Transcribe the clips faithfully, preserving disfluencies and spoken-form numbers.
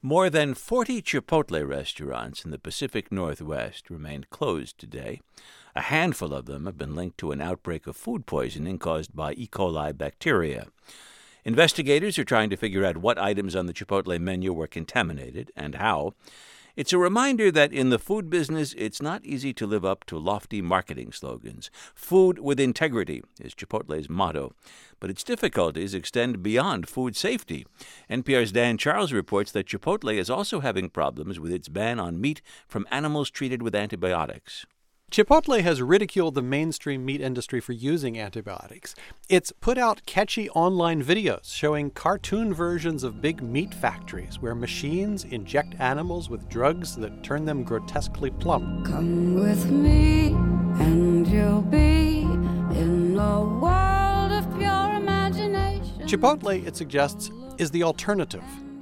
More than forty Chipotle restaurants in the Pacific Northwest remained closed today. A handful of them have been linked to an outbreak of food poisoning caused by E. coli bacteria. Investigators are trying to figure out what items on the Chipotle menu were contaminated and how. It's a reminder that in the food business, it's not easy to live up to lofty marketing slogans. Food with integrity is Chipotle's motto, but its difficulties extend beyond food safety. N P R's Dan Charles reports that Chipotle is also having problems with its ban on meat from animals treated with antibiotics. Chipotle has ridiculed the mainstream meat industry for using antibiotics. It's put out catchy online videos showing cartoon versions of big meat factories where machines inject animals with drugs that turn them grotesquely plump. Come with me and you'll be in a world of pure imagination. Chipotle, it suggests, is the alternative.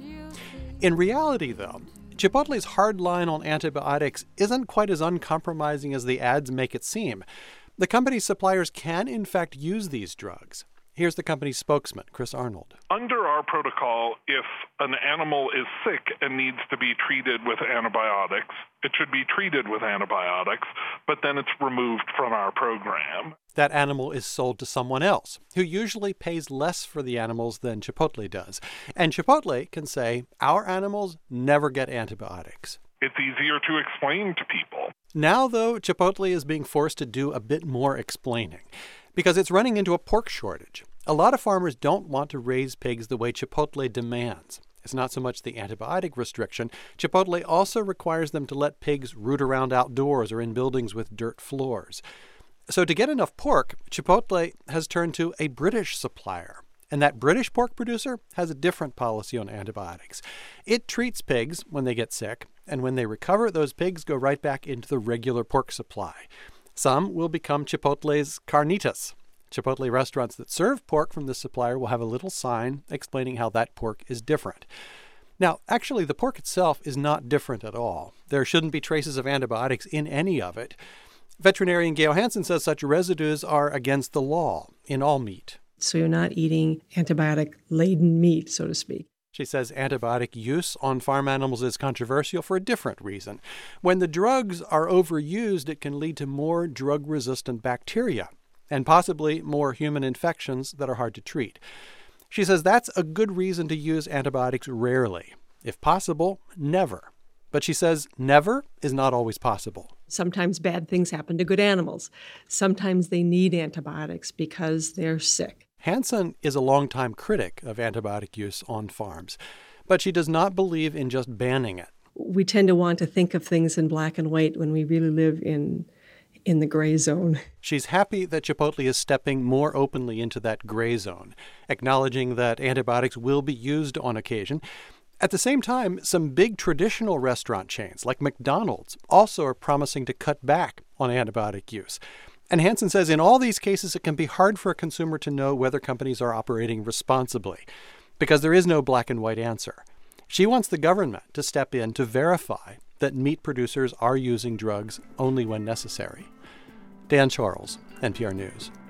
In reality, though, Chipotle's hard line on antibiotics isn't quite as uncompromising as the ads make it seem. The company's suppliers can, in fact, use these drugs. Here's the company's spokesman, Chris Arnold. Under our protocol, if an animal is sick and needs to be treated with antibiotics, it should be treated with antibiotics, but then it's removed from our program. That animal is sold to someone else, who usually pays less for the animals than Chipotle does. And Chipotle can say, our animals never get antibiotics. It's easier to explain to people. Now, though, Chipotle is being forced to do a bit more explaining because it's running into a pork shortage. A lot of farmers don't want to raise pigs the way Chipotle demands. It's not so much the antibiotic restriction. Chipotle also requires them to let pigs root around outdoors or in buildings with dirt floors. So to get enough pork, Chipotle has turned to a British supplier. And that British pork producer has a different policy on antibiotics. It treats pigs when they get sick, and when they recover, those pigs go right back into the regular pork supply. Some will become Chipotle's carnitas. Chipotle restaurants that serve pork from this supplier will have a little sign explaining how that pork is different. Now, actually, the pork itself is not different at all. There shouldn't be traces of antibiotics in any of it. Veterinarian Gail Hansen says such residues are against the law in all meat. So you're not eating antibiotic-laden meat, so to speak. She says antibiotic use on farm animals is controversial for a different reason. When the drugs are overused, it can lead to more drug-resistant bacteria and possibly more human infections that are hard to treat. She says that's a good reason to use antibiotics rarely. If possible, never. But she says never is not always possible. Sometimes bad things happen to good animals. Sometimes they need antibiotics because they're sick. Hansen is a longtime critic of antibiotic use on farms, but she does not believe in just banning it. We tend to want to think of things in black and white when we really live in in the gray zone. She's happy that Chipotle is stepping more openly into that gray zone, acknowledging that antibiotics will be used on occasion. At the same time, some big traditional restaurant chains like McDonald's also are promising to cut back on antibiotic use. And Hansen says in all these cases, it can be hard for a consumer to know whether companies are operating responsibly because there is no black and white answer. She wants the government to step in to verify that meat producers are using drugs only when necessary. Dan Charles, N P R News.